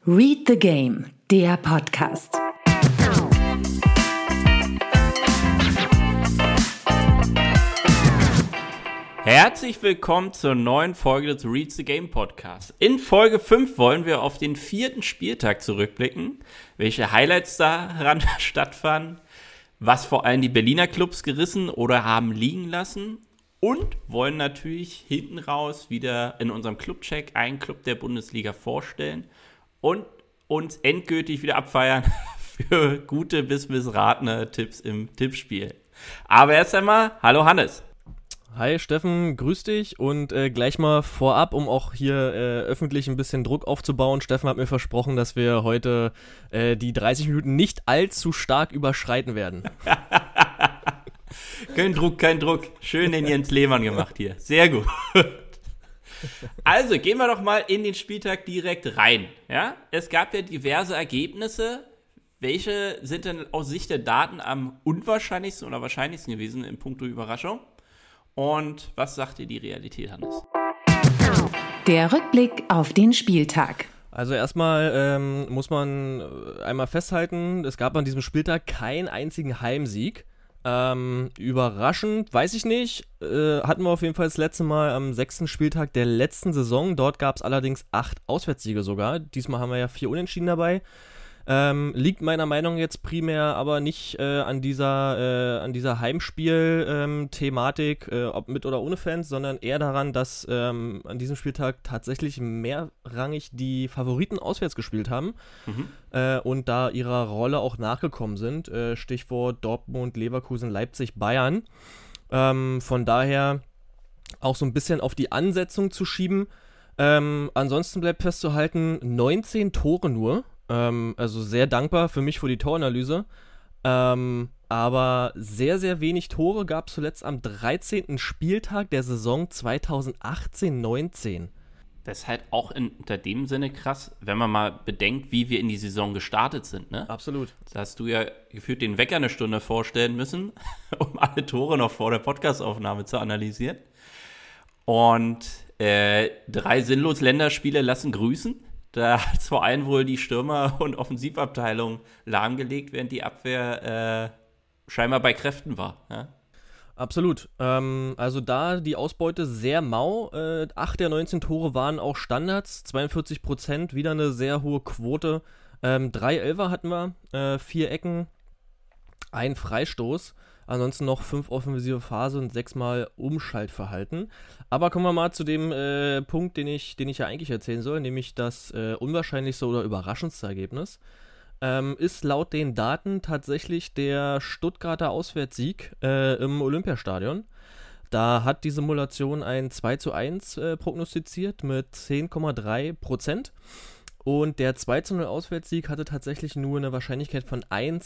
Read the Game, der Podcast. Herzlich willkommen zur neuen Folge des Read the Game Podcasts. In Folge 5 wollen wir auf den 4. Spieltag zurückblicken, welche Highlights daran stattfanden, was vor allem die Berliner Clubs gerissen oder haben liegen lassen und wollen natürlich hinten raus wieder in unserem Clubcheck einen Club der Bundesliga vorstellen und uns endgültig wieder abfeiern für gute bis missratene Tipps im Tippspiel. Aber erst einmal, hallo Hannes. Hi Steffen, grüß dich und gleich mal vorab, um auch hier öffentlich ein bisschen Druck aufzubauen. Steffen hat mir versprochen, dass wir heute die 30 Minuten nicht allzu stark überschreiten werden. Kein Druck. Schön den Jens Lehmann gemacht hier. Sehr gut. Also, gehen wir doch mal in den Spieltag direkt rein. Ja? Es gab ja diverse Ergebnisse. Welche sind denn aus Sicht der Daten am unwahrscheinlichsten oder wahrscheinlichsten gewesen in puncto Überraschung? Und was sagt dir die Realität, Hannes? Der Rückblick auf den Spieltag. Also erstmal muss man einmal festhalten, es gab an diesem Spieltag keinen einzigen Heimsieg. Überraschend, weiß ich nicht, hatten wir auf jeden Fall das letzte Mal am 6. Spieltag der letzten Saison. Dort gab es allerdings 8 Auswärtssiege sogar. Diesmal haben wir ja 4 Unentschieden dabei. Liegt meiner Meinung nach jetzt primär aber nicht an dieser Heimspiel-Thematik, ob mit oder ohne Fans, sondern eher daran, dass an diesem Spieltag tatsächlich mehrrangig die Favoriten auswärts gespielt haben und da ihrer Rolle auch nachgekommen sind. Stichwort Dortmund, Leverkusen, Leipzig, Bayern. Von daher auch so ein bisschen auf die Ansetzung zu schieben. Ansonsten bleibt festzuhalten, 19 Tore nur. Also sehr dankbar für mich für die Toranalyse. Aber sehr, sehr wenig Tore gab es zuletzt am 13. Spieltag der Saison 2018-19. Das ist halt auch unter dem Sinne krass, wenn man mal bedenkt, wie wir in die Saison gestartet sind, ne? Absolut. Da hast du ja gefühlt den Wecker eine Stunde vorstellen müssen, um alle Tore noch vor der Podcastaufnahme zu analysieren. Und 3 sinnlos Länderspiele lassen grüßen. Da hat es vor allem wohl die Stürmer- und Offensivabteilung lahmgelegt, während die Abwehr scheinbar bei Kräften war. Ja? Absolut. Also da die Ausbeute sehr mau. 8 der 19 Tore waren auch Standards, 42%, wieder eine sehr hohe Quote. 3 Elfer hatten wir, 4 Ecken, 1 Freistoß. Ansonsten noch 5 offensive Phase und 6 Mal Umschaltverhalten. Aber kommen wir mal zu dem Punkt, den ich ja eigentlich erzählen soll, nämlich das unwahrscheinlichste oder überraschendste Ergebnis. Ist laut den Daten tatsächlich der Stuttgarter Auswärtssieg im Olympiastadion. Da hat die Simulation ein 2:1 prognostiziert mit 10,3%. Und der 2:0 Auswärtssieg hatte tatsächlich nur eine Wahrscheinlichkeit von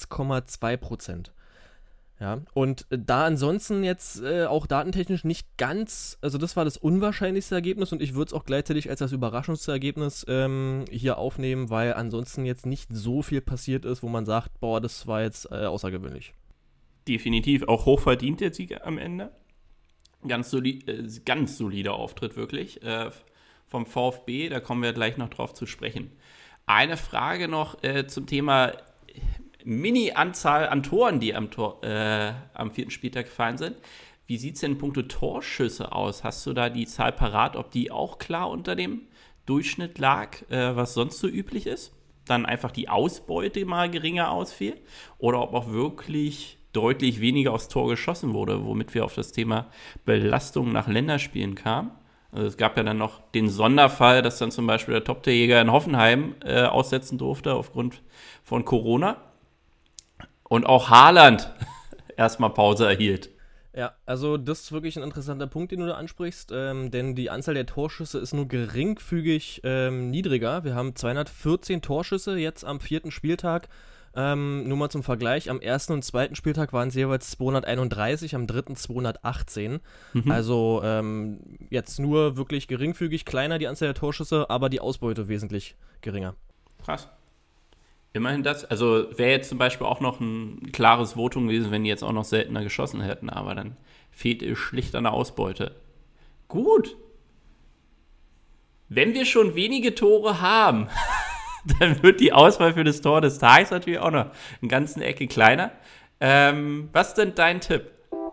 1,2%. Ja, und da ansonsten jetzt auch datentechnisch nicht ganz, also das war das unwahrscheinlichste Ergebnis und ich würde es auch gleichzeitig als das überraschendste Ergebnis hier aufnehmen, weil ansonsten jetzt nicht so viel passiert ist, wo man sagt, boah, das war jetzt außergewöhnlich. Definitiv, auch hochverdient der Sieg am Ende. Ganz solider Auftritt wirklich vom VfB, da kommen wir gleich noch drauf zu sprechen. Eine Frage noch zum Thema Mini-Anzahl an Toren, die am 4. Spieltag gefallen sind. Wie sieht es denn in puncto Torschüsse aus? Hast du da die Zahl parat, ob die auch klar unter dem Durchschnitt lag, was sonst so üblich ist? Dann einfach die Ausbeute mal geringer ausfiel? Oder ob auch wirklich deutlich weniger aufs Tor geschossen wurde, womit wir auf das Thema Belastung nach Länderspielen kamen? Also es gab ja dann noch den Sonderfall, dass dann zum Beispiel der Top-Torjäger in Hoffenheim aussetzen durfte aufgrund von Corona. Und auch Haaland erstmal Pause erhielt. Ja, also das ist wirklich ein interessanter Punkt, den du da ansprichst, denn die Anzahl der Torschüsse ist nur geringfügig niedriger. Wir haben 214 Torschüsse jetzt am 4. Spieltag. Nur mal zum Vergleich, am 1. und 2. Spieltag waren es jeweils 231, am 3. 218. Also jetzt nur wirklich geringfügig kleiner die Anzahl der Torschüsse, aber die Ausbeute wesentlich geringer. Krass. Immerhin das, also wäre jetzt zum Beispiel auch noch ein klares Votum gewesen, wenn die jetzt auch noch seltener geschossen hätten, aber dann fehlt es schlicht an der Ausbeute. Gut. Wenn wir schon wenige Tore haben, dann wird die Auswahl für das Tor des Tages natürlich auch noch eine ganze Ecke kleiner. Was ist denn dein Tipp?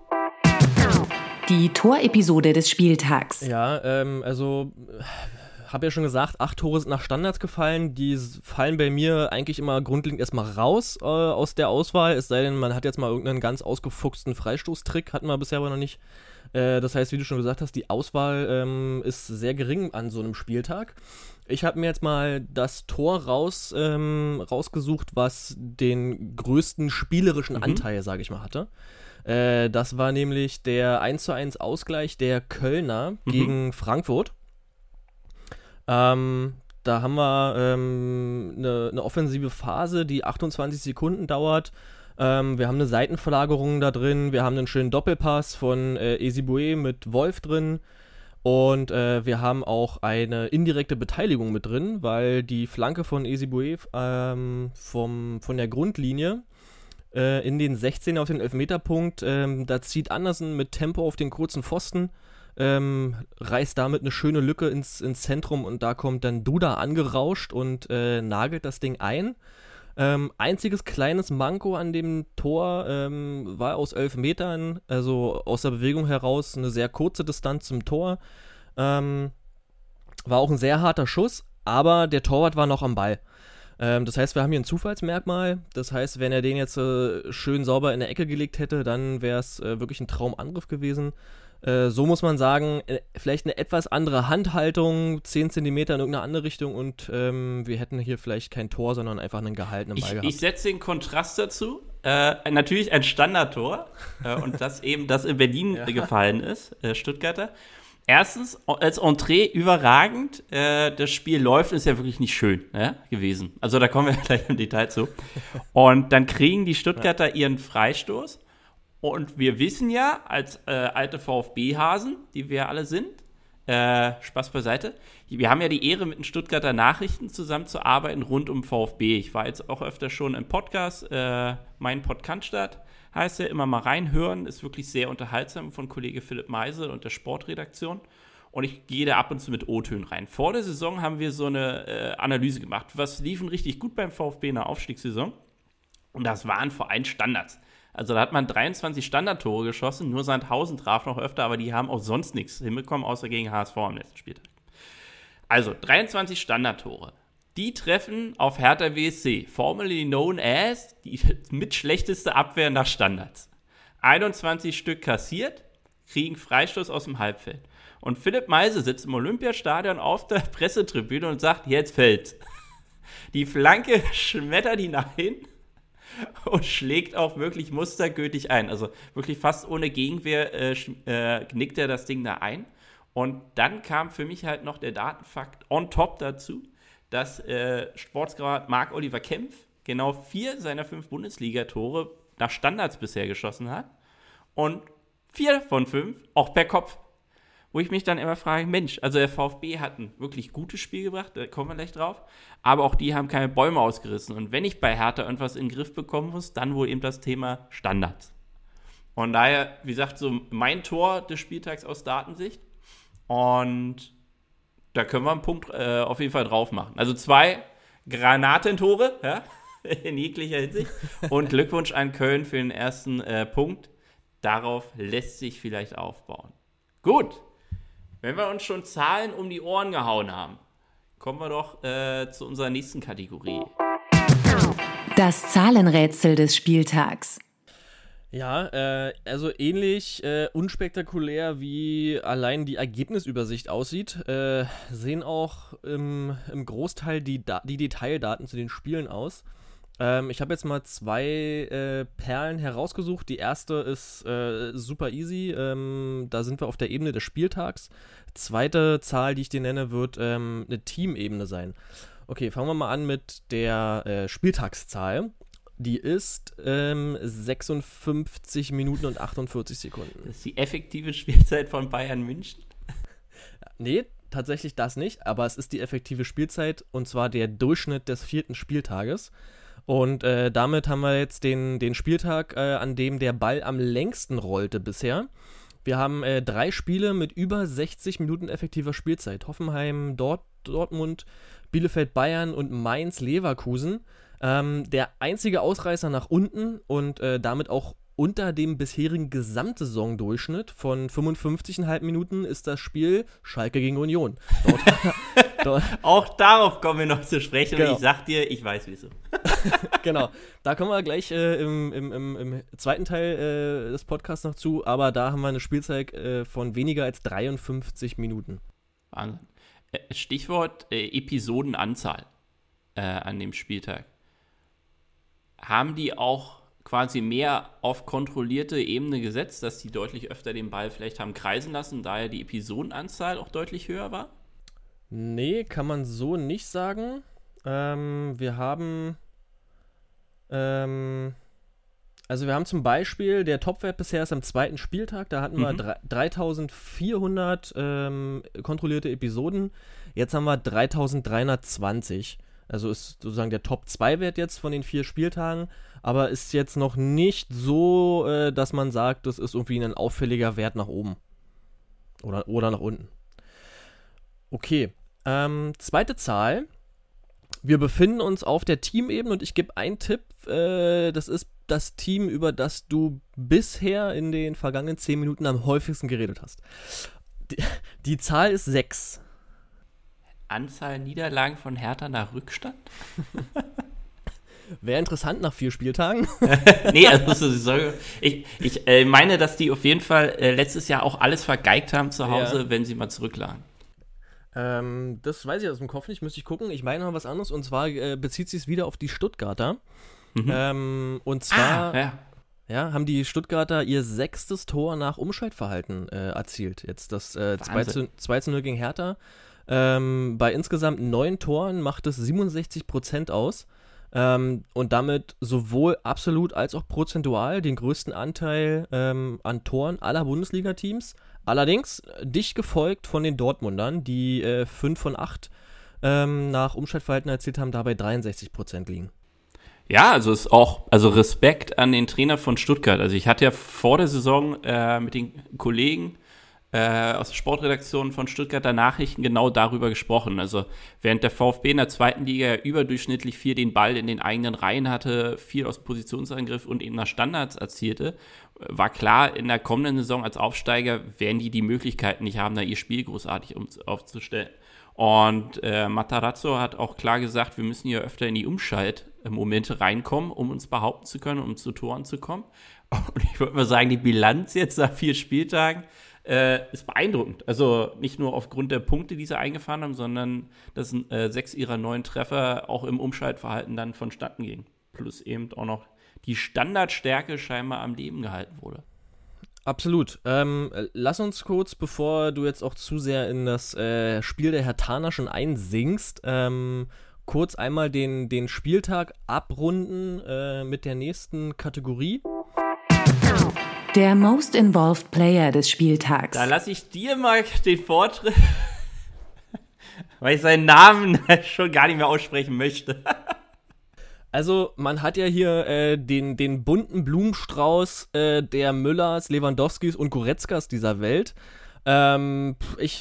Die Torepisode des Spieltags. Ja, also habe ja schon gesagt, 8 Tore sind nach Standards gefallen. Die fallen bei mir eigentlich immer grundlegend erstmal raus aus der Auswahl. Es sei denn, man hat jetzt mal irgendeinen ganz ausgefuchsten Freistoßtrick, hatten wir bisher aber noch nicht. Das heißt, wie du schon gesagt hast, die Auswahl ist sehr gering an so einem Spieltag. Ich habe mir jetzt mal das Tor rausgesucht, was den größten spielerischen Anteil, sage ich mal, hatte. Das war nämlich der 1:1 Ausgleich der Kölner gegen Frankfurt. Da haben wir eine offensive Phase, die 28 Sekunden dauert. Wir haben eine Seitenverlagerung da drin. Wir haben einen schönen Doppelpass von Ezibue mit Wolf drin. Und wir haben auch eine indirekte Beteiligung mit drin, weil die Flanke von Ezibue von der Grundlinie in den 16 auf den Elfmeterpunkt, da zieht Andersen mit Tempo auf den kurzen Pfosten, reißt damit eine schöne Lücke ins Zentrum und da kommt dann Duda angerauscht und nagelt das Ding ein. Einziges kleines Manko an dem Tor war aus 11 Metern, also aus der Bewegung heraus eine sehr kurze Distanz zum Tor. War auch ein sehr harter Schuss, aber der Torwart war noch am Ball. Das heißt, wir haben hier ein Zufallsmerkmal. Das heißt, wenn er den jetzt schön sauber in der Ecke gelegt hätte, dann wäre es wirklich ein Traumangriff gewesen. So muss man sagen, vielleicht eine etwas andere Handhaltung, 10 cm in irgendeine andere Richtung und wir hätten hier vielleicht kein Tor, sondern einfach einen gehaltenen Ball gehabt. Ich setze den Kontrast dazu. Natürlich ein Standardtor und das in Berlin gefallen ist, Stuttgarter. Erstens, als Entree überragend. Das Spiel läuft, ist ja wirklich nicht schön gewesen. Also da kommen wir gleich im Detail zu. Und dann kriegen die Stuttgarter ihren Freistoß. Und wir wissen ja, als alte VfB-Hasen, die wir alle sind, Spaß beiseite, wir haben ja die Ehre, mit den Stuttgarter Nachrichten zusammenzuarbeiten rund um VfB. Ich war jetzt auch öfter schon im Podcast, mein Podcast heißt ja, immer mal reinhören, ist wirklich sehr unterhaltsam von Kollege Philipp Meisel und der Sportredaktion. Und ich gehe da ab und zu mit O-Tönen rein. Vor der Saison haben wir so eine Analyse gemacht. Was liefen richtig gut beim VfB in der Aufstiegssaison? Und das waren vor allem Standards. Also da hat man 23 Standardtore geschossen, nur Sandhausen traf noch öfter, aber die haben auch sonst nichts hinbekommen, außer gegen HSV am letzten Spieltag. Also 23 Standardtore. Die treffen auf Hertha BSC, formerly known as die mit schlechteste Abwehr nach Standards. 21 Stück kassiert, kriegen Freistoß aus dem Halbfeld. Und Philipp Meisel sitzt im Olympiastadion auf der Pressetribüne und sagt, jetzt fällt's. Die Flanke schmettert hinein und schlägt auch wirklich mustergültig ein. Also wirklich fast ohne Gegenwehr knickt er das Ding da ein. Und dann kam für mich halt noch der Datenfakt on top dazu, dass Sportsgrad Marc-Oliver Kempf genau 4 seiner 5 Bundesliga-Tore nach Standards bisher geschossen hat und 4 von 5 auch per Kopf. Wo ich mich dann immer frage, Mensch, also der VfB hat ein wirklich gutes Spiel gebracht, da kommen wir gleich drauf, aber auch die haben keine Bäume ausgerissen. Und wenn ich bei Hertha irgendwas in den Griff bekommen muss, dann wohl eben das Thema Standards. Von daher, wie gesagt, so mein Tor des Spieltags aus Datensicht. Und da können wir einen Punkt auf jeden Fall drauf machen. Also 2 Granatentore, ja, in jeglicher Hinsicht. Und Glückwunsch an Köln für den ersten Punkt. Darauf lässt sich vielleicht aufbauen. Gut, wenn wir uns schon Zahlen um die Ohren gehauen haben, kommen wir doch zu unserer nächsten Kategorie. Das Zahlenrätsel des Spieltags. Ja, also ähnlich unspektakulär wie allein die Ergebnisübersicht aussieht, sehen auch im Großteil die Detaildaten zu den Spielen aus. Ich habe jetzt mal 2 Perlen herausgesucht. Die erste ist super easy, da sind wir auf der Ebene des Spieltags. Zweite Zahl, die ich dir nenne, wird eine Teamebene sein. Okay, fangen wir mal an mit der Spieltagszahl. Die ist 56 Minuten und 48 Sekunden. Das ist die effektive Spielzeit von Bayern München? Nee, tatsächlich das nicht, aber es ist die effektive Spielzeit und zwar der Durchschnitt des 4. Spieltages. Und damit haben wir jetzt den Spieltag, an dem der Ball am längsten rollte bisher. Wir haben 3 Spiele mit über 60 Minuten effektiver Spielzeit. Hoffenheim, Dortmund, Bielefeld, Bayern und Mainz, Leverkusen. Der einzige Ausreißer nach unten und damit auch unter dem bisherigen Gesamtsaisondurchschnitt von 55,5 Minuten ist das Spiel Schalke gegen Union. Dort Auch darauf kommen wir noch zu sprechen Genau. und ich sag dir, ich weiß wieso. Genau, da kommen wir gleich im zweiten Teil des Podcasts noch zu, aber da haben wir eine Spielzeit von weniger als 53 Minuten. Wahnsinn. Stichwort Episodenanzahl an dem Spieltag. Haben die auch quasi mehr auf kontrollierte Ebene gesetzt, dass die deutlich öfter den Ball vielleicht haben kreisen lassen, daher die Episodenanzahl auch deutlich höher war? Nee, kann man so nicht sagen. Wir haben zum Beispiel, der Topwert bisher ist am 2. Spieltag, da hatten wir 3400 kontrollierte Episoden, jetzt haben wir 3320. Also ist sozusagen der Top-2-Wert jetzt von den 4 Spieltagen, aber ist jetzt noch nicht so, dass man sagt, das ist irgendwie ein auffälliger Wert nach oben oder nach unten. Okay, zweite Zahl. Wir befinden uns auf der Teamebene und ich gebe einen Tipp, das ist das Team, über das du bisher in den vergangenen 10 Minuten am häufigsten geredet hast. Die Zahl ist 6. Anzahl Niederlagen von Hertha nach Rückstand? Wäre interessant nach 4 Spieltagen. Nee, also ich meine, dass die auf jeden Fall letztes Jahr auch alles vergeigt haben zu Hause, wenn sie mal zurücklagen. Das weiß ich aus dem Kopf nicht, müsste ich gucken. Ich meine noch was anderes und zwar bezieht sich es wieder auf die Stuttgarter. Und zwar haben die Stuttgarter ihr 6. Tor nach Umschaltverhalten erzielt. Jetzt das 2:0 gegen Hertha. Bei insgesamt 9 Toren macht es 67% aus. Und damit sowohl absolut als auch prozentual den größten Anteil an Toren aller Bundesliga-Teams. Allerdings dicht gefolgt von den Dortmundern, die 5 von 8 nach Umschaltverhalten erzielt haben, dabei 63% liegen. Ja, also ist auch, Respekt an den Trainer von Stuttgart. Also ich hatte ja vor der Saison mit den Kollegen aus der Sportredaktion von Stuttgarter Nachrichten genau darüber gesprochen. Also während der VfB in der 2. Liga ja überdurchschnittlich viel den Ball in den eigenen Reihen hatte, viel aus Positionsangriff und eben nach Standards erzielte, war klar, in der kommenden Saison als Aufsteiger werden die Möglichkeiten nicht haben, da ihr Spiel großartig aufzustellen. Und Matarazzo hat auch klar gesagt, wir müssen hier öfter in die Umschaltmomente reinkommen, um uns behaupten zu können, um zu Toren zu kommen. Und ich würde mal sagen, die Bilanz jetzt nach 4 Spieltagen ist beeindruckend. Also nicht nur aufgrund der Punkte, die sie eingefahren haben, sondern dass 6 ihrer 9 Treffer auch im Umschaltverhalten dann vonstatten gingen. Plus eben auch noch die Standardstärke scheinbar am Leben gehalten wurde. Absolut. Lass uns kurz, bevor du jetzt auch zu sehr in das Spiel der Herthaner schon einsinkst, kurz einmal den Spieltag abrunden mit der nächsten Kategorie. Der Most Involved Player des Spieltags. Da lasse ich dir mal den Vortritt, weil ich seinen Namen schon gar nicht mehr aussprechen möchte. Also, man hat ja hier den bunten Blumenstrauß der Müllers, Lewandowskis und Goretzkas dieser Welt. Alle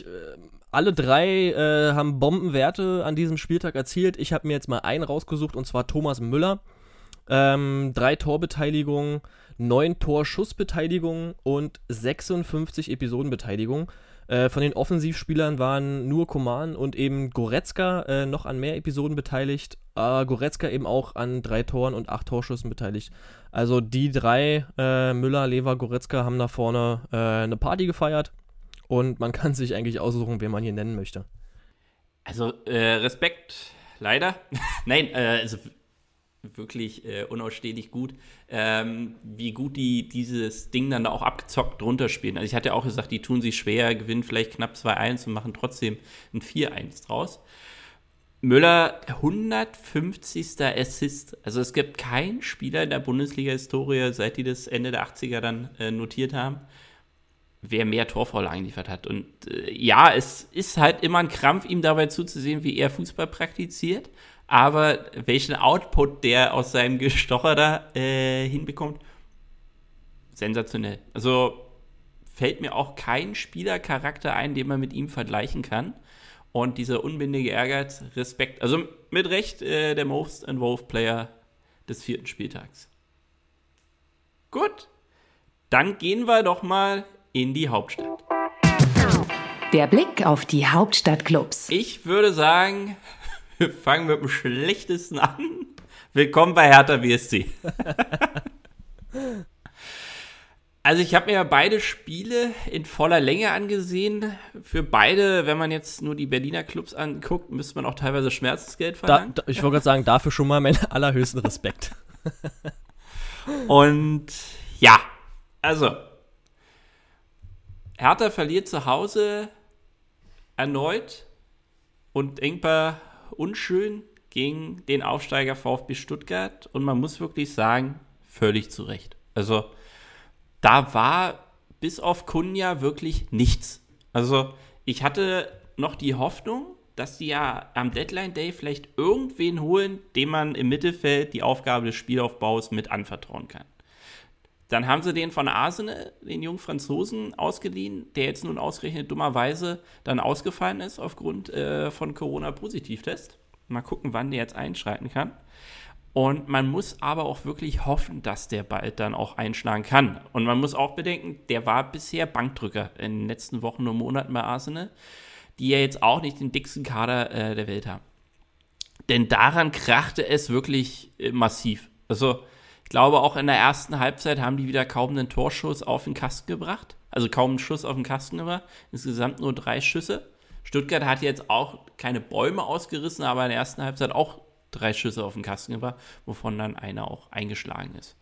3 haben Bombenwerte an diesem Spieltag erzielt. Ich habe mir jetzt mal einen rausgesucht, und zwar Thomas Müller. 3 Torbeteiligungen, 9 Torschussbeteiligungen und 56 Episodenbeteiligungen. Von den Offensivspielern waren nur Coman und eben Goretzka noch an mehr Episoden beteiligt. Goretzka eben auch an 3 Toren und 8 Torschüssen beteiligt. Also die 3, Müller, Lever, Goretzka, haben da vorne eine Party gefeiert. Und man kann sich eigentlich aussuchen, wen man hier nennen möchte. Also Respekt, leider. Nein, also wirklich unausstehlich gut, wie gut die dieses Ding dann da auch abgezockt drunter spielen. Also ich hatte ja auch gesagt, die tun sich schwer, gewinnen vielleicht knapp 2-1 und machen trotzdem ein 4-1 draus. Müller, 150. Assist. Also es gibt keinen Spieler in der Bundesliga-Historie, seit die das Ende der 80er dann notiert haben, wer mehr Torvorlagen geliefert hat. Und ja, es ist halt immer ein Krampf, ihm dabei zuzusehen, wie er Fußball praktiziert. Aber welchen Output der aus seinem Gestocher da hinbekommt, sensationell. Also fällt mir auch kein Spielercharakter ein, den man mit ihm vergleichen kann. Und dieser unbändige Ehrgeiz, Respekt. Also mit Recht der Most Involved Player des 4. Spieltags. Gut, dann gehen wir doch mal in die Hauptstadt. Der Blick auf die Hauptstadtclubs. Ich würde sagen, wir fangen mit dem Schlechtesten an. Willkommen bei Hertha BSC. Also ich habe mir ja beide Spiele in voller Länge angesehen. Für beide, wenn man jetzt nur die Berliner Clubs anguckt, müsste man auch teilweise Schmerzensgeld verlangen. Ich wollte gerade sagen, dafür schon mal meinen allerhöchsten Respekt. Und ja, also Hertha verliert zu Hause erneut und denkbar unschön gegen den Aufsteiger VfB Stuttgart. Und man muss wirklich sagen, völlig zu Recht. Also da war bis auf Cunha wirklich nichts. Also ich hatte noch die Hoffnung, dass die ja am Deadline Day vielleicht irgendwen holen, dem man im Mittelfeld die Aufgabe des Spielaufbaus mit anvertrauen kann. Dann haben sie den von Arsenal, den jungen Franzosen, ausgeliehen, der jetzt nun ausgerechnet dummerweise dann ausgefallen ist aufgrund von Corona-Positivtest. Mal gucken, wann der jetzt einschreiten kann. Und man muss aber auch wirklich hoffen, dass der bald dann auch einschlagen kann. Und man muss auch bedenken, der war bisher Bankdrücker in den letzten Wochen und Monaten bei Arsenal, die ja jetzt auch nicht den dicksten Kader der Welt haben. Denn daran krachte es wirklich massiv. Also ich glaube, auch in der ersten Halbzeit haben die wieder kaum einen Torschuss auf den Kasten gebracht. Also kaum einen Schuss auf den Kasten gebracht. Insgesamt nur 3 Schüsse. Stuttgart hat jetzt auch keine Bäume ausgerissen, aber in der ersten Halbzeit auch 3 Schüsse auf den Kasten gebracht, wovon dann einer auch eingeschlagen ist.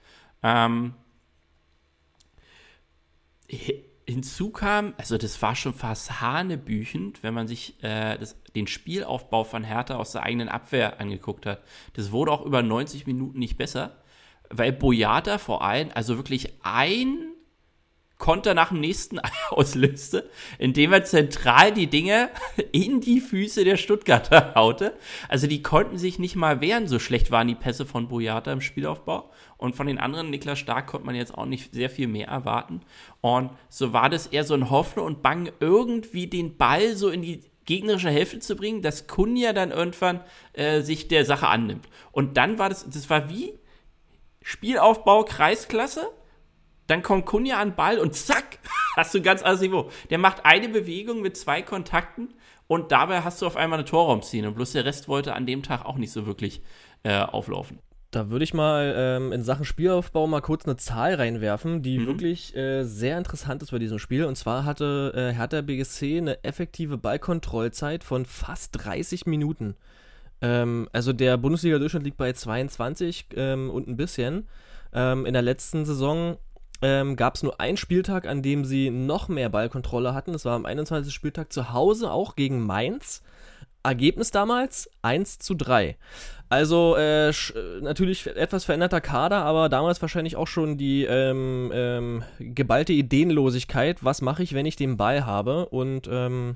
Hinzu kam, also das war schon fast hanebüchend, wenn man sich den Spielaufbau von Hertha aus der eigenen Abwehr angeguckt hat. Das wurde auch über 90 Minuten nicht besser, weil Boyata vor allem, also wirklich ein Konter nach dem nächsten auslöste, indem er zentral die Dinge in die Füße der Stuttgarter haute. Also die konnten sich nicht mal wehren, so schlecht waren die Pässe von Boyata im Spielaufbau. Und von den anderen, Niklas Stark, konnte man jetzt auch nicht sehr viel mehr erwarten. Und so war das eher so ein Hoffen und Bangen, irgendwie den Ball so in die gegnerische Hälfte zu bringen, dass Cunha dann irgendwann sich der Sache annimmt. Und dann war das war wie Spielaufbau, Kreisklasse. Dann kommt Cunha an den Ball und zack, hast du ein ganz anderes Niveau. Der macht eine Bewegung mit 2 Kontakten und dabei hast du auf einmal eine Torraumszene. Und bloß der Rest wollte an dem Tag auch nicht so wirklich auflaufen. Da würde ich mal in Sachen Spielaufbau mal kurz eine Zahl reinwerfen, die wirklich sehr interessant ist bei diesem Spiel. Und zwar hatte Hertha BSC eine effektive Ballkontrollzeit von fast 30 Minuten. Also der Bundesliga-Durchschnitt liegt bei 22 und ein bisschen. In der letzten Saison gab es nur einen Spieltag, an dem sie noch mehr Ballkontrolle hatten. Das war am 21. Spieltag zu Hause, auch gegen Mainz. Ergebnis damals 1:3. Also natürlich etwas veränderter Kader, aber damals wahrscheinlich auch schon die geballte Ideenlosigkeit. Was mache ich, wenn ich den Ball habe? Und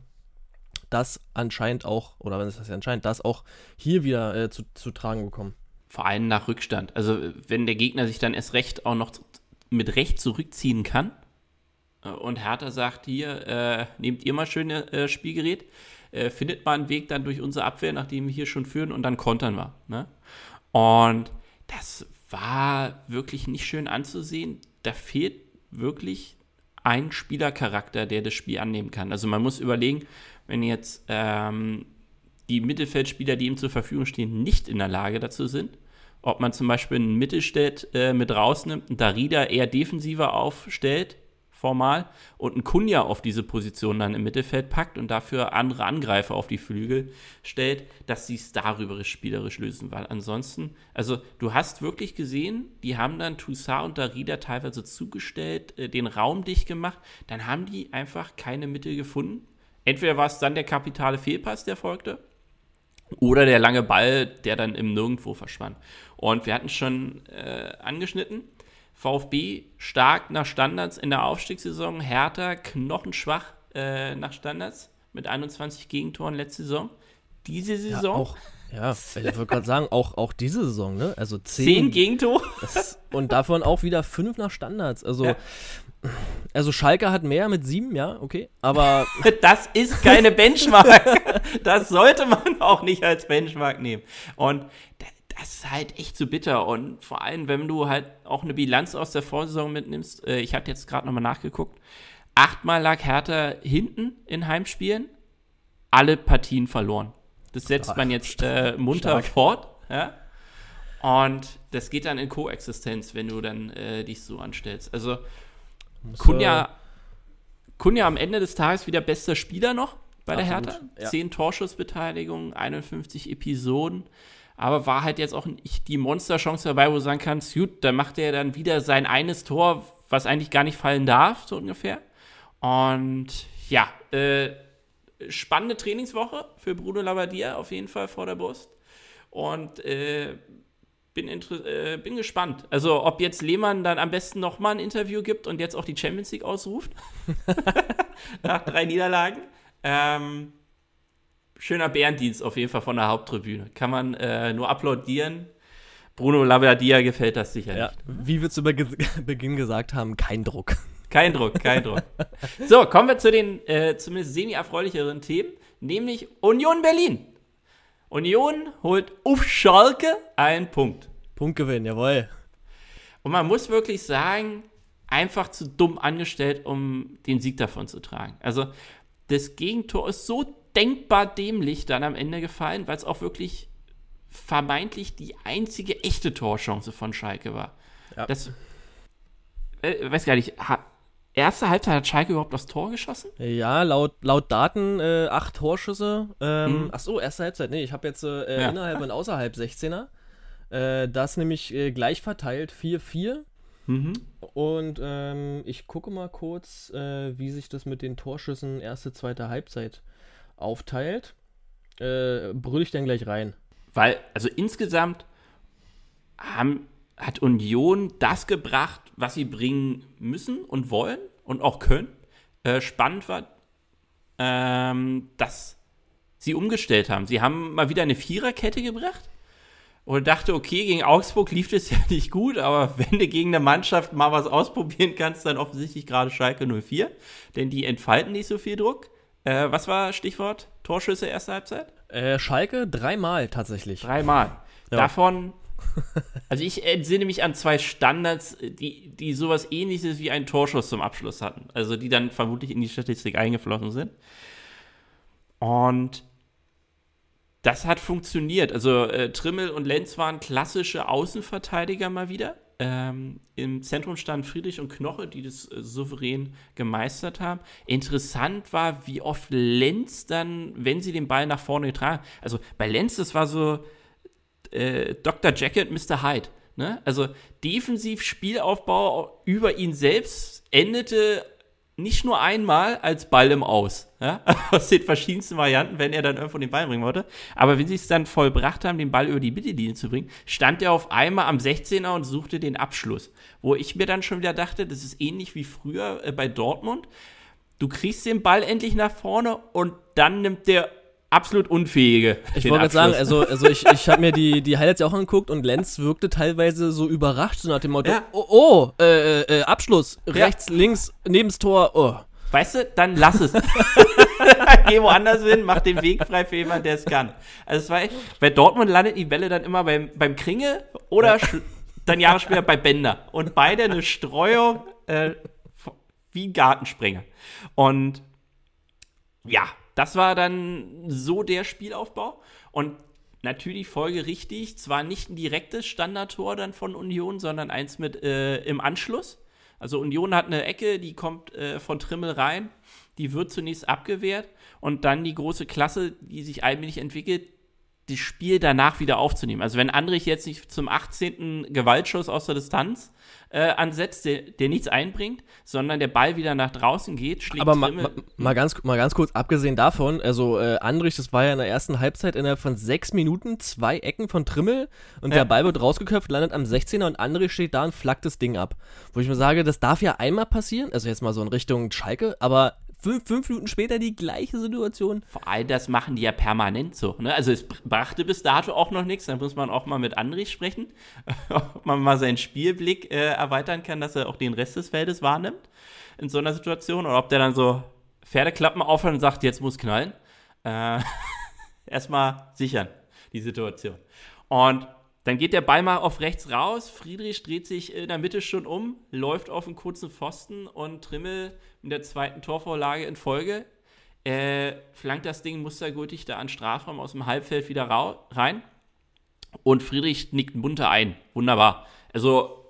das anscheinend auch, oder wenn es das anscheinend, das auch hier wieder zu tragen bekommen. Vor allem nach Rückstand. Also wenn der Gegner sich dann erst recht auch noch mit Recht zurückziehen kann und Hertha sagt, hier, nehmt ihr mal schön das Spielgerät, findet mal einen Weg dann durch unsere Abwehr, nachdem wir hier schon führen und dann kontern wir. Ne? Und das war wirklich nicht schön anzusehen. Da fehlt wirklich ein Spielercharakter, der das Spiel annehmen kann. Also man muss überlegen, wenn jetzt die Mittelfeldspieler, die ihm zur Verfügung stehen, nicht in der Lage dazu sind, ob man zum Beispiel einen Mittelstädt mit rausnimmt, einen Darida eher defensiver aufstellt, formal, und einen Cunha auf diese Position dann im Mittelfeld packt und dafür andere Angreifer auf die Flügel stellt, dass sie es darüber spielerisch lösen. Weil ansonsten, also du hast wirklich gesehen, die haben dann Toussaint und Darida teilweise zugestellt, den Raum dicht gemacht, dann haben die einfach keine Mittel gefunden. Entweder war es dann der kapitale Fehlpass, der folgte, oder der lange Ball, der dann im Nirgendwo verschwand. Und wir hatten schon angeschnitten, VfB stark nach Standards in der Aufstiegssaison, Hertha knochenschwach nach Standards mit 21 Gegentoren letzte Saison. Diese Saison... Ich wollte gerade sagen, auch diese Saison, ne? Also 10 Gegentore. Und davon auch wieder 5 nach Standards. Also Also Schalke hat mehr mit 7, ja, okay. Aber Das ist keine Benchmark. Das sollte man auch nicht als Benchmark nehmen. Und das ist halt echt zu bitter. Und vor allem, wenn du halt auch eine Bilanz aus der Vorsaison mitnimmst. Ich habe jetzt gerade nochmal nachgeguckt. 8-mal lag Hertha hinten in Heimspielen. Alle Partien verloren. Das setzt man jetzt munter fort. Ja? Und das geht dann in Koexistenz, wenn du dann dich so anstellst. Also Kunja am Ende des Tages wieder bester Spieler noch bei der Hertha. Ja. 10 Torschussbeteiligungen, 51 Episoden. Aber war halt jetzt auch nicht die Monsterchance dabei, wo du sagen kannst, gut, da macht er dann wieder sein eines Tor, was eigentlich gar nicht fallen darf, so ungefähr. Und ja, spannende Trainingswoche für Bruno Labbadia auf jeden Fall vor der Brust. Und bin gespannt. Also, ob jetzt Lehmann dann am besten nochmal ein Interview gibt und jetzt auch die Champions League ausruft. Nach 3 Niederlagen. Schöner Bärendienst auf jeden Fall von der Haupttribüne. Kann man nur applaudieren. Bruno Labbadia gefällt das sicher nicht. Wie wir zu Beginn gesagt haben, kein Druck. Kein Druck. So, kommen wir zu den zumindest semi-erfreulicheren Themen, nämlich Union Berlin. Union holt auf Schalke einen Punkt. Punktgewinn, jawohl. Und man muss wirklich sagen, einfach zu dumm angestellt, um den Sieg davon zu tragen. Also das Gegentor ist so denkbar dämlich dann am Ende gefallen, weil es auch wirklich vermeintlich die einzige echte Torchance von Schalke war. Ja. Das, weiß gar nicht, erste Halbzeit hat Schalke überhaupt aufs Tor geschossen? Ja, laut Daten 8 Torschüsse. Achso, erste Halbzeit. Nee, ich habe jetzt innerhalb und außerhalb 16er. Das nämlich gleich verteilt, 4-4. Und ich gucke mal kurz, wie sich das mit den Torschüssen erste, zweite Halbzeit aufteilt. Brüll ich dann gleich rein. Weil, also insgesamt hat Union das gebracht, was sie bringen müssen und wollen und auch können. Spannend war, dass sie umgestellt haben. Sie haben mal wieder eine Viererkette gebracht und dachte, okay, gegen Augsburg lief das ja nicht gut, aber wenn du gegen eine Mannschaft mal was ausprobieren kannst, dann offensichtlich gerade Schalke 04, denn die entfalten nicht so viel Druck. Was war Stichwort? Torschüsse erste Halbzeit? Schalke 3-mal tatsächlich. 3-mal. Ja. Davon, also ich entsinne mich an 2 Standards, die sowas Ähnliches wie einen Torschuss zum Abschluss hatten. Also die dann vermutlich in die Statistik eingeflossen sind. Und das hat funktioniert. Also Trimmel und Lenz waren klassische Außenverteidiger mal wieder. Im Zentrum standen Friedrich und Knoche, die das souverän gemeistert haben. Interessant war, wie oft Lenz dann, wenn sie den Ball nach vorne getragen haben, also bei Lenz, das war so Dr. Jekyll und Mr. Hyde. Ne? Also defensiv Spielaufbau über ihn selbst endete nicht nur einmal als Ball im Aus. Ja? Aus den verschiedensten Varianten, wenn er dann irgendwo den Ball bringen wollte. Aber wenn sie es dann vollbracht haben, den Ball über die Mittellinie zu bringen, stand er auf einmal am 16er und suchte den Abschluss. Wo ich mir dann schon wieder dachte, das ist ähnlich wie früher bei Dortmund. Du kriegst den Ball endlich nach vorne und dann nimmt der absolut Unfähige. Ich wollte gerade sagen, also ich habe mir die Highlights ja auch angeguckt und Lenz wirkte teilweise so überrascht, so nach dem Motto, Abschluss, rechts, links, neben das Tor, oh. Weißt du, dann lass es. Geh woanders hin, mach den Weg frei für jemanden, der es kann. Also es war echt, bei Dortmund landet die Bälle dann immer beim Kringe oder dann Jahre später bei Bender. Und beide eine Streuung wie ein Gartensprenger. Und ja, das war dann so der Spielaufbau. Und natürlich folgerichtig, zwar nicht ein direktes Standardtor dann von Union, sondern eins mit im Anschluss. Also Union hat eine Ecke, die kommt von Trimmel rein, die wird zunächst abgewehrt und dann die große Klasse, die sich allmählich entwickelt, das Spiel danach wieder aufzunehmen. Also wenn Andrich jetzt nicht zum 18. Gewaltschuss aus der Distanz ansetzt, der nichts einbringt, sondern der Ball wieder nach draußen geht, schlägt aber Trimmel. mal ganz kurz, abgesehen davon, also Andrich, das war ja in der ersten Halbzeit innerhalb von 6 Minuten 2 Ecken von Trimmel und der Ball wird rausgeköpft, landet am 16er und Andrich steht da und flackt das Ding ab. Wo ich mir sage, das darf ja einmal passieren, also jetzt mal so in Richtung Schalke, aber fünf Minuten später die gleiche Situation. Vor allem, das machen die ja permanent so. Ne? Also es brachte bis dato auch noch nichts. Da muss man auch mal mit Andrich sprechen, ob man mal seinen Spielblick erweitern kann, dass er auch den Rest des Feldes wahrnimmt in so einer Situation. Oder ob der dann so Pferdeklappen aufhört und sagt, jetzt muss knallen. Erstmal sichern, die Situation. Und dann geht der Ball mal auf rechts raus. Friedrich dreht sich in der Mitte schon um, läuft auf einen kurzen Pfosten und Trimmel mit der zweiten Torvorlage in Folge flankt das Ding mustergültig da an Strafraum aus dem Halbfeld wieder rein. Und Friedrich nickt munter ein. Wunderbar. Also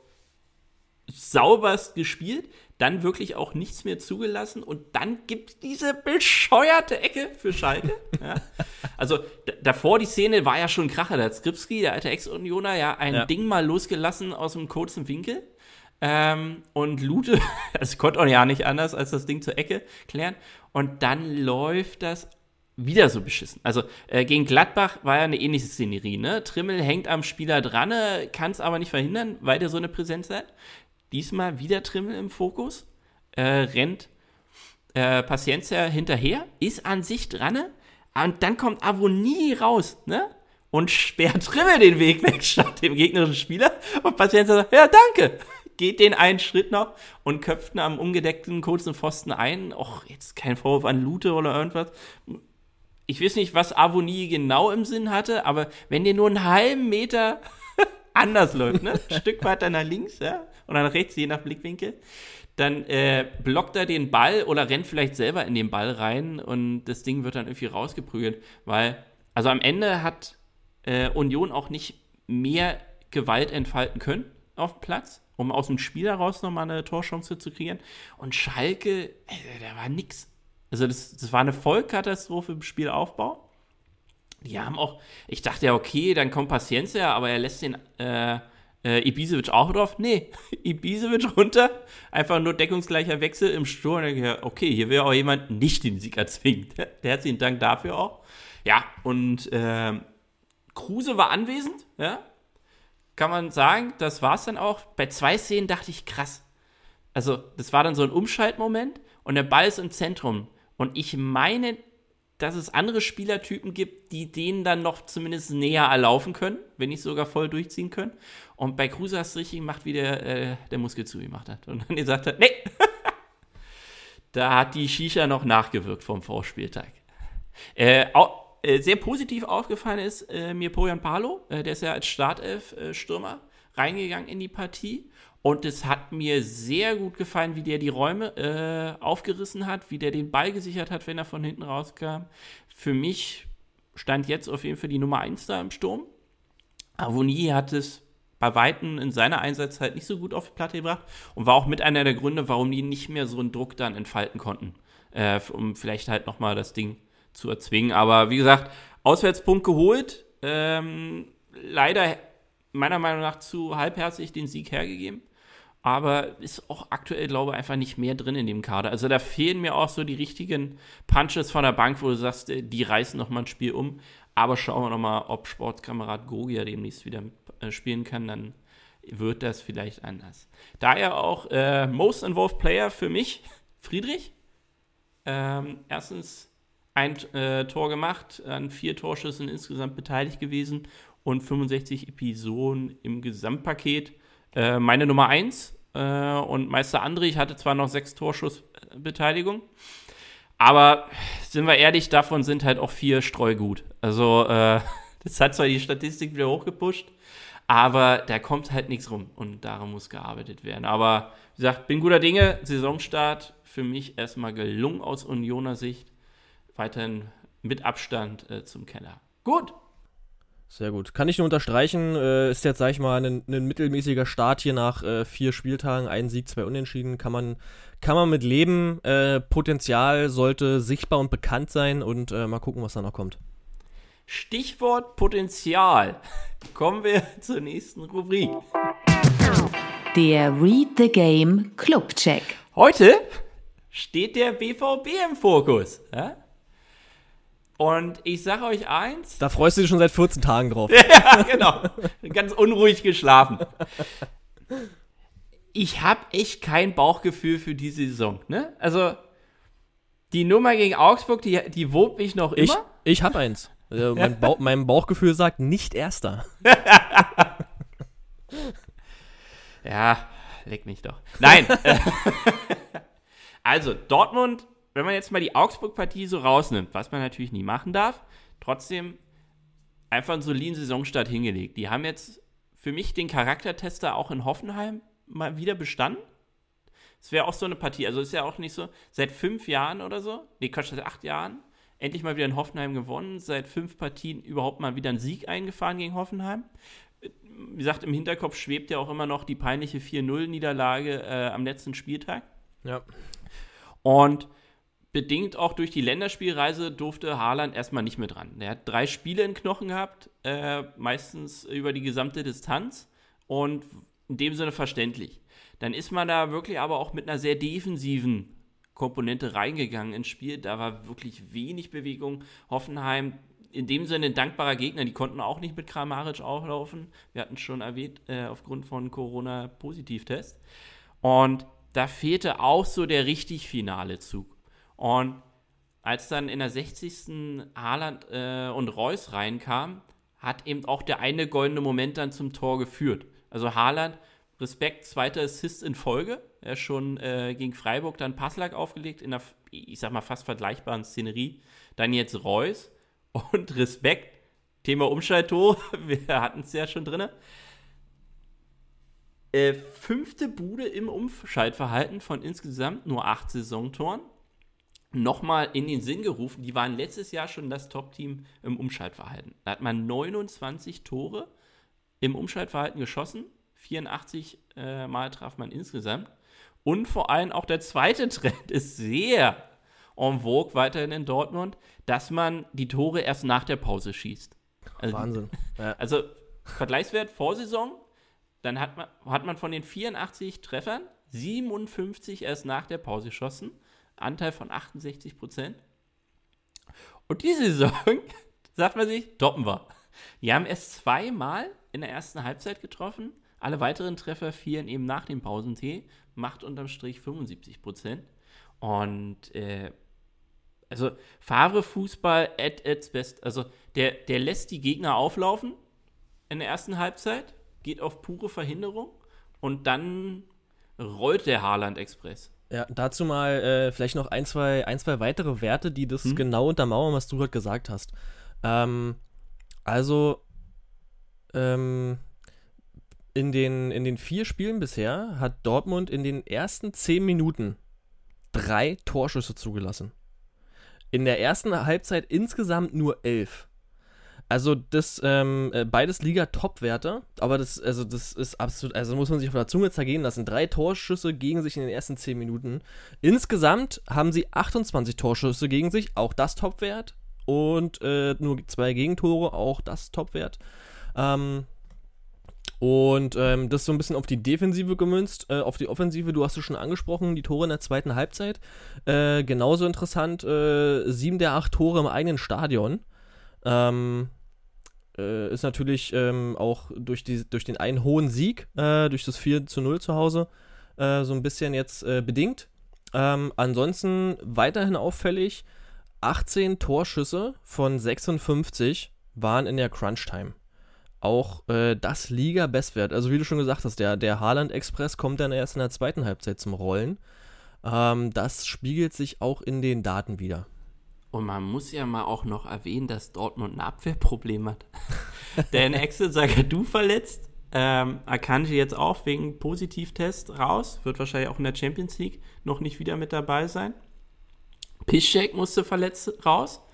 sauberst gespielt, dann wirklich auch nichts mehr zugelassen und dann gibt es diese bescheuerte Ecke für Schalke. Ja. Also davor die Szene war ja schon ein Kracher. Da hat Skripski, der alte Ex-Unioner, ja ein Ding mal losgelassen aus einem kurzen Winkel. Und Lute, es konnte auch ja nicht anders, als das Ding zur Ecke klären. Und dann läuft das wieder so beschissen. Also gegen Gladbach war ja eine ähnliche Szenerie. Ne? Trimmel hängt am Spieler dran, kann es aber nicht verhindern, weil der so eine Präsenz hat. Diesmal wieder Trimmel im Fokus, rennt Paciencia hinterher, ist an sich dran, und dann kommt Avonie raus, ne? Und sperrt Trimmel den Weg weg statt dem gegnerischen Spieler. Und Paciencia sagt, ja, danke. Geht den einen Schritt noch und köpft am ungedeckten kurzen Pfosten ein. Och, jetzt kein Vorwurf an Lute oder irgendwas. Ich weiß nicht, was Avonie genau im Sinn hatte, aber wenn der nur einen halben Meter anders läuft, ne? Ein Stück weiter nach links, ja? Oder nach rechts, je nach Blickwinkel, dann blockt er den Ball oder rennt vielleicht selber in den Ball rein und das Ding wird dann irgendwie rausgeprügelt, weil, also am Ende hat Union auch nicht mehr Gewalt entfalten können auf dem Platz, um aus dem Spiel heraus nochmal eine Torchance zu kreieren. Und Schalke, da war nix. Also das war eine Vollkatastrophe im Spielaufbau. Die haben auch, ich dachte ja, okay, dann kommt Paciencia, aber er lässt den Ibisevic auch drauf. Nee, Ibisevic runter, einfach nur deckungsgleicher Wechsel im Sturm. Okay, hier will auch jemand nicht den Sieg erzwingen. Herzlichen Dank dafür auch. Ja, und Kruse war anwesend, ja, kann man sagen, das war's dann auch. Bei 2 Szenen dachte ich, krass. Also, das war dann so ein Umschaltmoment und der Ball ist im Zentrum. Und ich meine, dass es andere Spielertypen gibt, die denen dann noch zumindest näher erlaufen können, wenn nicht sogar voll durchziehen können. Und bei Kruse hast du richtig gemacht, wie der Muskel zugemacht hat. Und dann gesagt hat, nee, da hat die Shisha noch nachgewirkt vom Vorspieltag. Sehr positiv aufgefallen ist mir Poyan Palo, der ist ja als Startelf-Stürmer reingegangen in die Partie. Und es hat mir sehr gut gefallen, wie der die Räume aufgerissen hat, wie der den Ball gesichert hat, wenn er von hinten rauskam. Für mich stand jetzt auf jeden Fall die Nummer 1 da im Sturm. Avonie hat es bei Weitem in seiner Einsatzzeit nicht so gut auf die Platte gebracht und war auch mit einer der Gründe, warum die nicht mehr so einen Druck dann entfalten konnten, um vielleicht halt nochmal das Ding zu erzwingen. Aber wie gesagt, Auswärtspunkt geholt, leider meiner Meinung nach zu halbherzig den Sieg hergegeben. Aber ist auch aktuell, glaube ich, einfach nicht mehr drin in dem Kader. Also da fehlen mir auch so die richtigen Punches von der Bank, wo du sagst, die reißen nochmal ein Spiel um. Aber schauen wir nochmal, ob Sportkamerad Gogia demnächst wieder spielen kann, dann wird das vielleicht anders. Daher auch Most Involved Player für mich, Friedrich. Erstens ein Tor gemacht, an 4 Torschüssen insgesamt beteiligt gewesen und 65 Episoden im Gesamtpaket. Meine Nummer 1 und Meister Andrich hatte zwar noch 6 Torschussbeteiligung, aber sind wir ehrlich, davon sind halt auch 4 streugut. Also das hat zwar die Statistik wieder hochgepusht, aber da kommt halt nichts rum und daran muss gearbeitet werden. Aber wie gesagt, bin guter Dinge, Saisonstart für mich erstmal gelungen aus Unioner Sicht, weiterhin mit Abstand zum Keller. Gut. Sehr gut. Kann ich nur unterstreichen, ist jetzt, sag ich mal, ein mittelmäßiger Start hier nach 4 Spieltagen, 1 Sieg, 2 Unentschieden, kann man mit leben. Potenzial sollte sichtbar und bekannt sein und mal gucken, was da noch kommt. Stichwort Potenzial. Kommen wir zur nächsten Rubrik. Der Read the Game Clubcheck. Heute steht der BVB im Fokus. Ja? Und ich sage euch eins. Da freust du dich schon seit 14 Tagen drauf. Ja, genau. Ganz unruhig geschlafen. Ich habe echt kein Bauchgefühl für die Saison. Ne? Also, Die Nummer gegen Augsburg, die wurmt mich noch immer. Ich habe eins. Mein Bauchgefühl sagt nicht Erster. Ja, leck mich doch. Nein. Also, Dortmund, wenn man jetzt mal die Augsburg-Partie so rausnimmt, was man natürlich nie machen darf, trotzdem einfach einen soliden Saisonstart hingelegt. Die haben jetzt für mich den Charaktertester auch in Hoffenheim mal wieder bestanden. Es wäre auch so eine Partie, also ist ja auch nicht so, seit 5 Jahren oder so, seit 8 Jahren, endlich mal wieder in Hoffenheim gewonnen, seit 5 Partien überhaupt mal wieder einen Sieg eingefahren gegen Hoffenheim. Wie gesagt, im Hinterkopf schwebt ja auch immer noch die peinliche 4-0-Niederlage am letzten Spieltag. Ja. Und bedingt auch durch die Länderspielreise durfte Haaland erstmal nicht mit ran. Er hat 3 Spiele in Knochen gehabt, meistens über die gesamte Distanz und in dem Sinne verständlich. Dann ist man da wirklich aber auch mit einer sehr defensiven Komponente reingegangen ins Spiel. Da war wirklich wenig Bewegung. Hoffenheim in dem Sinne ein dankbarer Gegner. Die konnten auch nicht mit Kramaric auflaufen. Wir hatten es schon erwähnt, aufgrund von Corona-Positivtest. Und da fehlte auch so der richtig finale Zug. Und als dann in der 60. Haaland und Reus reinkam, hat eben auch der eine goldene Moment dann zum Tor geführt. Also Haaland, Respekt, 2. Assist in Folge. Er ist schon gegen Freiburg dann Passlack aufgelegt in einer, ich sag mal, fast vergleichbaren Szenerie. Dann jetzt Reus und Respekt. Thema Umschalttor, wir hatten es ja schon drin. 5. Bude im Umschaltverhalten von insgesamt nur 8 Saisontoren. Nochmal in den Sinn gerufen, die waren letztes Jahr schon das Top-Team im Umschaltverhalten. Da hat man 29 Tore im Umschaltverhalten geschossen. 84 Mal traf man insgesamt. Und vor allem auch der zweite Trend ist sehr en vogue weiterhin in Dortmund, dass man die Tore erst nach der Pause schießt. Also, Wahnsinn. Ja. Also Vergleichswert Vorsaison, dann hat man von den 84 Treffern 57 erst nach der Pause geschossen. Anteil von 68%. Und diese Saison, sagt man sich, toppen wir. Die haben erst 2-mal in der ersten Halbzeit getroffen. Alle weiteren Treffer fielen eben nach dem Pausentee. Macht unterm Strich 75%. Und also Favre-Fußball at its best. Also der lässt die Gegner auflaufen in der ersten Halbzeit, geht auf pure Verhinderung und dann rollt der Haaland-Express. Ja, dazu mal vielleicht noch ein, zwei weitere Werte, die das genau untermauern, was du gerade gesagt hast. In den 4 Spielen bisher hat Dortmund in den ersten 10 Minuten 3 Torschüsse zugelassen. In der ersten Halbzeit insgesamt nur 11. Also das beides Liga-Top-Werte, aber das ist absolut, also muss man sich auf der Zunge zergehen lassen. 3 Torschüsse gegen sich in den ersten 10 Minuten. Insgesamt haben sie 28 Torschüsse gegen sich, auch das Top-Wert. Und nur 2 Gegentore, auch das Top-Wert. Das so ein bisschen auf die Defensive gemünzt, auf die Offensive, du hast es schon angesprochen, die Tore in der zweiten Halbzeit. Genauso interessant, 7 der 8 Tore im eigenen Stadion. Ist natürlich auch durch den einen hohen Sieg, durch das 4-0 zu Hause, so ein bisschen jetzt bedingt. Ansonsten weiterhin auffällig, 18 Torschüsse von 56 waren in der Crunch-Time. Auch das Liga-Bestwert. Also wie du schon gesagt hast, der Haaland-Express kommt dann erst in der zweiten Halbzeit zum Rollen. Das spiegelt sich auch in den Daten wieder. Und man muss ja mal auch noch erwähnen, dass Dortmund ein Abwehrproblem hat. Denn Axel Zagadou verletzt, Akanji jetzt auch wegen Positivtest raus, wird wahrscheinlich auch in der Champions League noch nicht wieder mit dabei sein. Piszczek musste verletzt raus.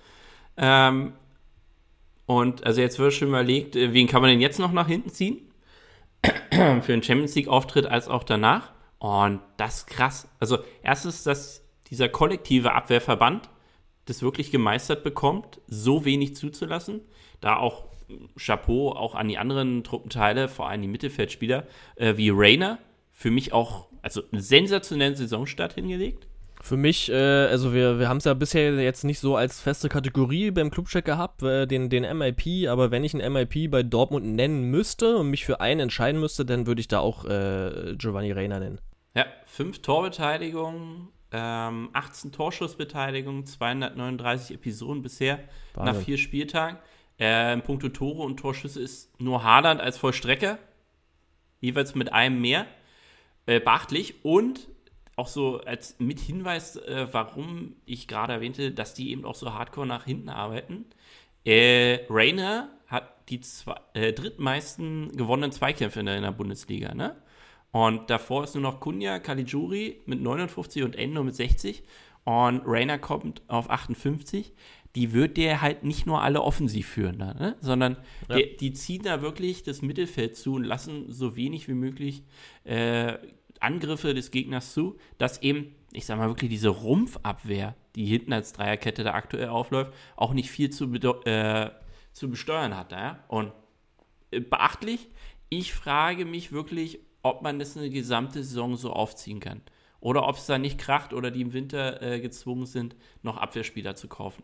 Und also jetzt wird schon überlegt, wen kann man denn jetzt noch nach hinten ziehen? Für einen Champions League-Auftritt als auch danach. Und das ist krass. Also erstens, dass dieser kollektive Abwehrverband das wirklich gemeistert bekommt, so wenig zuzulassen. Da auch Chapeau auch an die anderen Truppenteile, vor allem die Mittelfeldspieler, wie Reina, für mich auch also einen sensationellen Saisonstart hingelegt. Für mich, also wir haben es ja bisher jetzt nicht so als feste Kategorie beim Clubcheck gehabt, den MIP, aber wenn ich einen MIP bei Dortmund nennen müsste und mich für einen entscheiden müsste, dann würde ich da auch Giovanni Reina nennen. Ja, 5 Torbeteiligungen, 18 Torschussbeteiligung, 239 Episoden bisher Wahnsinn. nach 4 Spieltagen. In puncto Tore und Torschüsse ist nur Haaland als Vollstrecker, jeweils mit einem mehr. Beachtlich. Und auch so als mit Hinweis, warum ich gerade erwähnte, dass die eben auch so hardcore nach hinten arbeiten. Reina hat die drittmeisten gewonnenen Zweikämpfe in der Bundesliga, ne? Und davor ist nur noch Cunha, Caligiuri mit 59 und Endo mit 60. Und Reina kommt auf 58. Die wird der halt nicht nur alle offensiv führen, da, ne? Sondern die ziehen da wirklich das Mittelfeld zu und lassen so wenig wie möglich Angriffe des Gegners zu, dass eben, ich sag mal wirklich, diese Rumpfabwehr, die hinten als Dreierkette da aktuell aufläuft, auch nicht viel zu besteuern hat. Ja? Und beachtlich, ich frage mich wirklich, ob man das eine gesamte Saison so aufziehen kann. Oder ob es da nicht kracht oder die im Winter gezwungen sind, noch Abwehrspieler zu kaufen.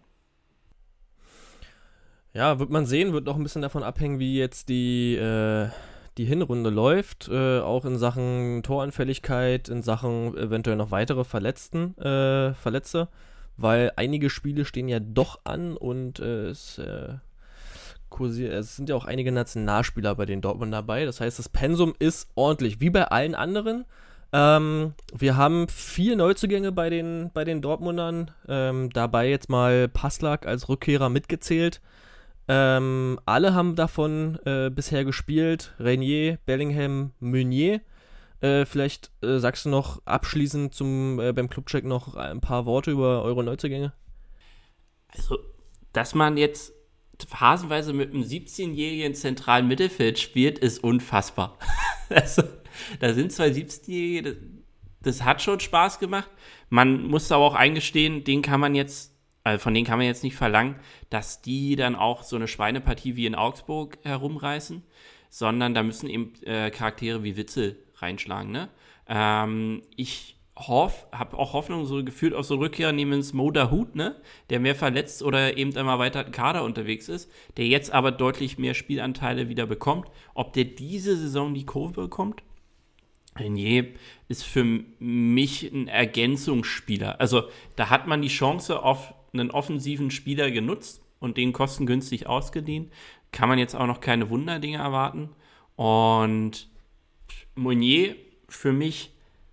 Ja, wird man sehen, wird noch ein bisschen davon abhängen, wie jetzt die Hinrunde läuft, auch in Sachen Toranfälligkeit, in Sachen eventuell noch weitere Verletzte, weil einige Spiele stehen ja doch an und es sind ja auch einige Nationalspieler bei den Dortmund dabei, das heißt, das Pensum ist ordentlich, wie bei allen anderen. Wir haben 4 Neuzugänge bei den Dortmundern, dabei jetzt mal Passlack als Rückkehrer mitgezählt. Alle haben davon bisher gespielt. Renier, Bellingham, Meunier. Vielleicht sagst du noch abschließend beim Clubcheck noch ein paar Worte über eure Neuzugänge? Also, dass man jetzt phasenweise mit einem 17-jährigen zentralen Mittelfeld spielt, ist unfassbar. Also, da sind 2 17-Jährige, das hat schon Spaß gemacht. Man muss aber auch eingestehen, von denen kann man jetzt nicht verlangen, dass die dann auch so eine Schweinepartie wie in Augsburg herumreißen, sondern da müssen eben Charaktere wie Witzel reinschlagen. Ne? Ich habe auch Hoffnung so gefühlt auf so Rückkehrer namens Mo Dahoud, ne? Der mehr verletzt oder eben im erweiterten Kader unterwegs ist, der jetzt aber deutlich mehr Spielanteile wieder bekommt. Ob der diese Saison die Kurve bekommt? Renier ist für mich ein Ergänzungsspieler. Also da hat man die Chance auf einen offensiven Spieler genutzt und den kostengünstig ausgeliehen. Kann man jetzt auch noch keine Wunderdinge erwarten. Und Meunier für mich,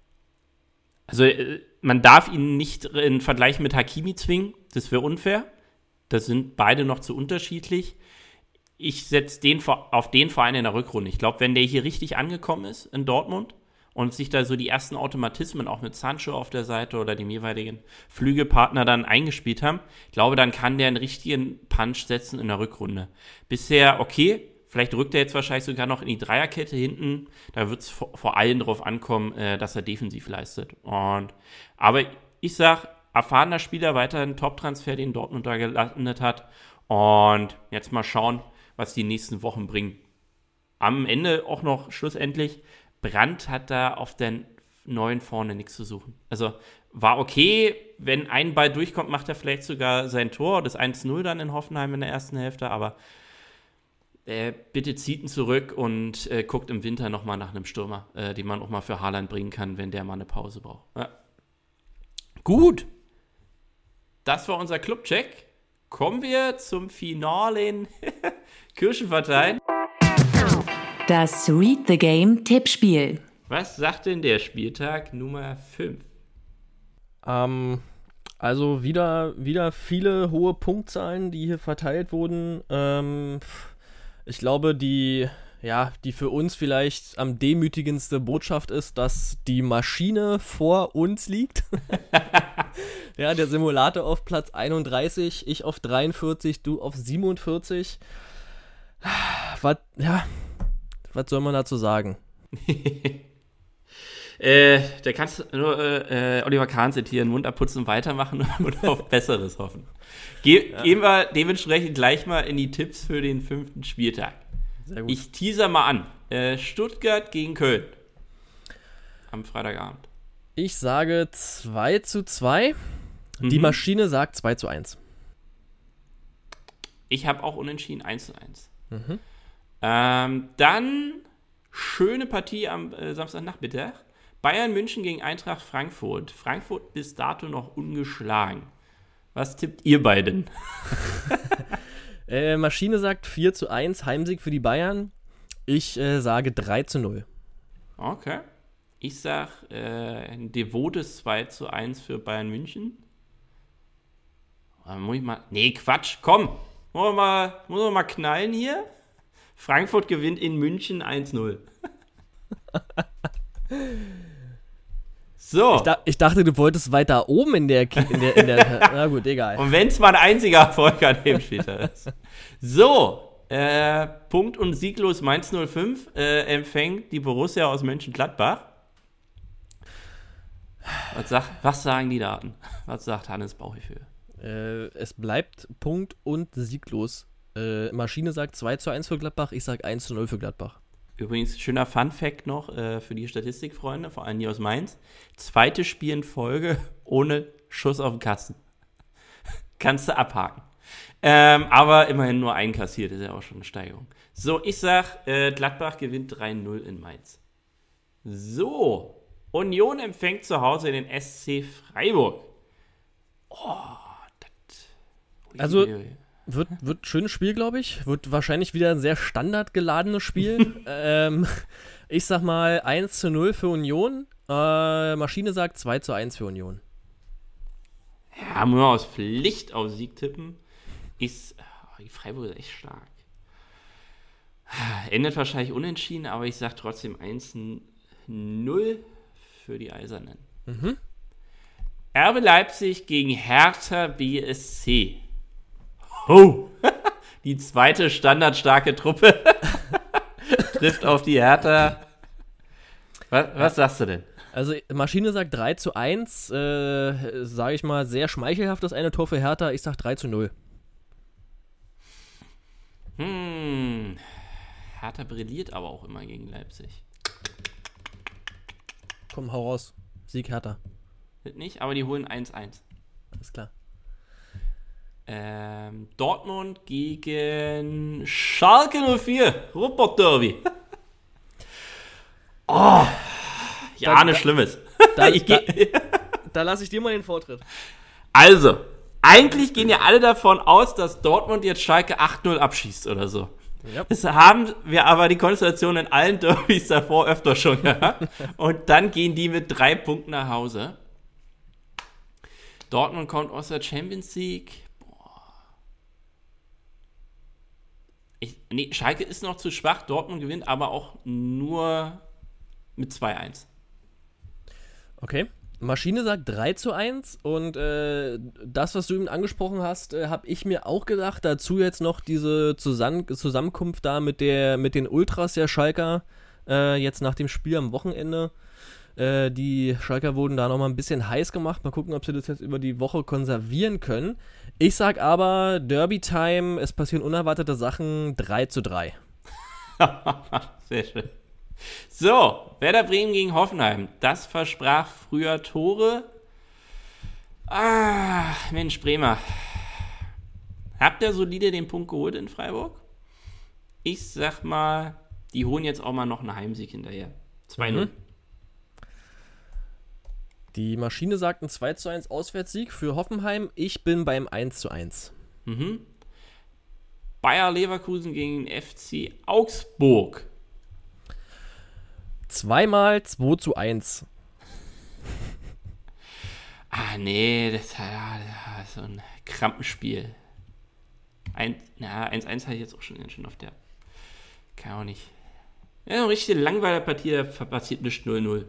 also man darf ihn nicht in Vergleich mit Hakimi zwingen, das wäre unfair. Das sind beide noch zu unterschiedlich. Ich setze auf den Verein in der Rückrunde. Ich glaube, wenn der hier richtig angekommen ist in Dortmund und sich da so die ersten Automatismen auch mit Sancho auf der Seite oder dem jeweiligen Flügelpartner dann eingespielt haben, ich glaube, dann kann der einen richtigen Punch setzen in der Rückrunde. Bisher okay, vielleicht rückt er jetzt wahrscheinlich sogar noch in die Dreierkette hinten, da wird es vor allem darauf ankommen, dass er defensiv leistet. Aber ich sag, erfahrener Spieler, weiterhin Top-Transfer, den Dortmund da gelandet hat, und jetzt mal schauen, was die nächsten Wochen bringen. Am Ende auch noch schlussendlich, Brandt hat da auf der neuen vorne nichts zu suchen. Also war okay, wenn ein Ball durchkommt, macht er vielleicht sogar sein Tor, das 1-0 dann in Hoffenheim in der ersten Hälfte, aber bitte zieht ihn zurück und guckt im Winter nochmal nach einem Stürmer, den man auch mal für Haaland bringen kann, wenn der mal eine Pause braucht. Ja. Gut, das war unser Clubcheck. Kommen wir zum finalen Kirschen verteilen. Das Read the Game Tippspiel. Was sagt denn der Spieltag Nummer 5? Also wieder viele hohe Punktzahlen, die hier verteilt wurden. Ich glaube, die für uns vielleicht am demütigendste Botschaft ist, dass die Maschine vor uns liegt. Ja, der Simulator auf Platz 31, ich auf 43, du auf 47. Was soll man dazu sagen? Da kannst du nur Oliver Kahn zitieren, Mund abputzen und weitermachen und auf Besseres hoffen. Gehen wir dementsprechend gleich mal in die Tipps für den 5. Spieltag. Sehr gut. Ich teaser mal an. Stuttgart gegen Köln. Am Freitagabend. Ich sage 2-2. Die Maschine sagt 2-1. Ich habe auch unentschieden 1-1. Dann schöne Partie am Samstagnachmittag. Bayern München gegen Eintracht Frankfurt. Frankfurt bis dato noch ungeschlagen. Was tippt ihr beiden? Maschine sagt 4:1, Heimsieg für die Bayern. Ich sage 3:0. Okay. Ich sag ein devotes 2:1 für Bayern München. Muss ich mal. Nee, Quatsch, komm. Muss man mal knallen hier. Frankfurt gewinnt in München 1:0. So. Ich dachte, du wolltest weiter oben in der na gut, egal. Und wenn es mal ein einziger Erfolg an dem Spieltag ist. So. Punkt- und sieglos Mainz 05 empfängt die Borussia aus Mönchengladbach. Was sagen die Daten? Was sagt Hannes Bauchgefühl? Es bleibt Punkt- und sieglos. Maschine sagt 2:1 für Gladbach, ich sag 1:0 für Gladbach. Übrigens, schöner Fun-Fact noch für die Statistikfreunde, vor allem die aus Mainz. Zweites Spiel in Folge ohne Schuss auf den Kasten. Kannst du abhaken. Aber immerhin nur einkassiert, ist ja auch schon eine Steigerung. So, ich sag, Gladbach gewinnt 3:0 in Mainz. So, Union empfängt zu Hause den SC Freiburg. Oh, das... Also... Wird ein schönes Spiel, glaube ich. Wird wahrscheinlich wieder ein sehr standardgeladenes Spiel. Ich sag mal 1:0 für Union. Maschine sagt 2:1 für Union. Ja, muss man aus Pflicht auf Sieg tippen. Die Freiburg ist echt stark. Endet wahrscheinlich unentschieden, aber ich sag trotzdem 1:0 für die Eisernen. Mhm. RB Leipzig gegen Hertha BSC. Oh, die zweite standardstarke Truppe trifft auf die Hertha. Was sagst du denn? Also Maschine sagt 3:1, sage ich mal, sehr schmeichelhaft das eine Tor für Hertha. Ich sag 3:0. Hertha brilliert aber auch immer gegen Leipzig. Komm, hau raus. Sieg Hertha. Wird nicht, aber die holen 1:1. Alles klar. Dortmund gegen Schalke 04. Ruhrpott-Derby. Oh. Ja, nichts Schlimmes. Da lasse ich dir mal den Vortritt. Also, eigentlich gehen ja alle davon aus, dass Dortmund jetzt Schalke 8:0 abschießt oder so. Ja. Das haben wir aber die Konstellation in allen Derbys davor öfter schon gehabt. Und dann gehen die mit 3 Punkten nach Hause. Dortmund kommt aus der Champions League. Schalke ist noch zu schwach. Dortmund gewinnt aber auch nur mit 2:1. Okay. Maschine sagt 3:1 und das, was du eben angesprochen hast, habe ich mir auch gedacht. Dazu jetzt noch diese Zusammenkunft da mit den Ultras der Schalker, jetzt nach dem Spiel am Wochenende. Die Schalker wurden da nochmal ein bisschen heiß gemacht. Mal gucken, ob sie das jetzt über die Woche konservieren können. Ich sag aber, Derby-Time, es passieren unerwartete Sachen, 3:3. Sehr schön. So, Werder Bremen gegen Hoffenheim. Das versprach früher Tore. Mensch, Bremer. Habt ihr solide den Punkt geholt in Freiburg? Ich sag mal, die holen jetzt auch mal noch einen Heimsieg hinterher. 2:0. Die Maschine sagt ein 2:1 Auswärtssieg für Hoffenheim. Ich bin beim 1:1. Bayer Leverkusen gegen FC Augsburg. Zweimal 2:1. Nee, das ist so ein Krampenspiel. 1:1 hatte ich jetzt auch schon auf der. Kann auch nicht. Ja, eine richtige Langweiler-Partie, da passiert nichts 0:0.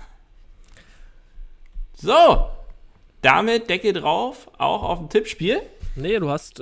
So, damit Deckel drauf, auch auf dem Tippspiel. Nee, du hast,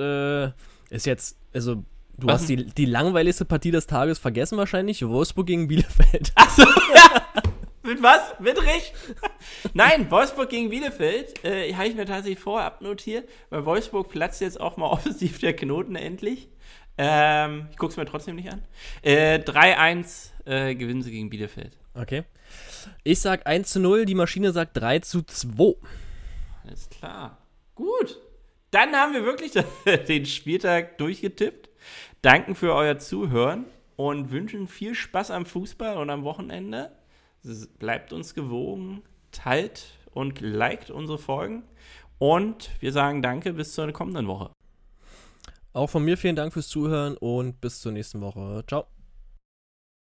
hast die langweiligste Partie des Tages vergessen wahrscheinlich, Wolfsburg gegen Bielefeld. Achso, ja. Mit was? Mit Recht? Nein, Wolfsburg gegen Bielefeld habe ich mir tatsächlich vorher abnotiert, weil Wolfsburg platzt jetzt auch mal offensiv der Knoten endlich. Ich gucke es mir trotzdem nicht an. 3:1 gewinnen sie gegen Bielefeld. Okay. Ich sag 1:0, die Maschine sagt 3:2. Alles klar. Gut. Dann haben wir wirklich den Spieltag durchgetippt. Danken für euer Zuhören und wünschen viel Spaß am Fußball und am Wochenende. Bleibt uns gewogen, teilt und liked unsere Folgen. Und wir sagen danke, bis zur kommenden Woche. Auch von mir vielen Dank fürs Zuhören und bis zur nächsten Woche. Ciao.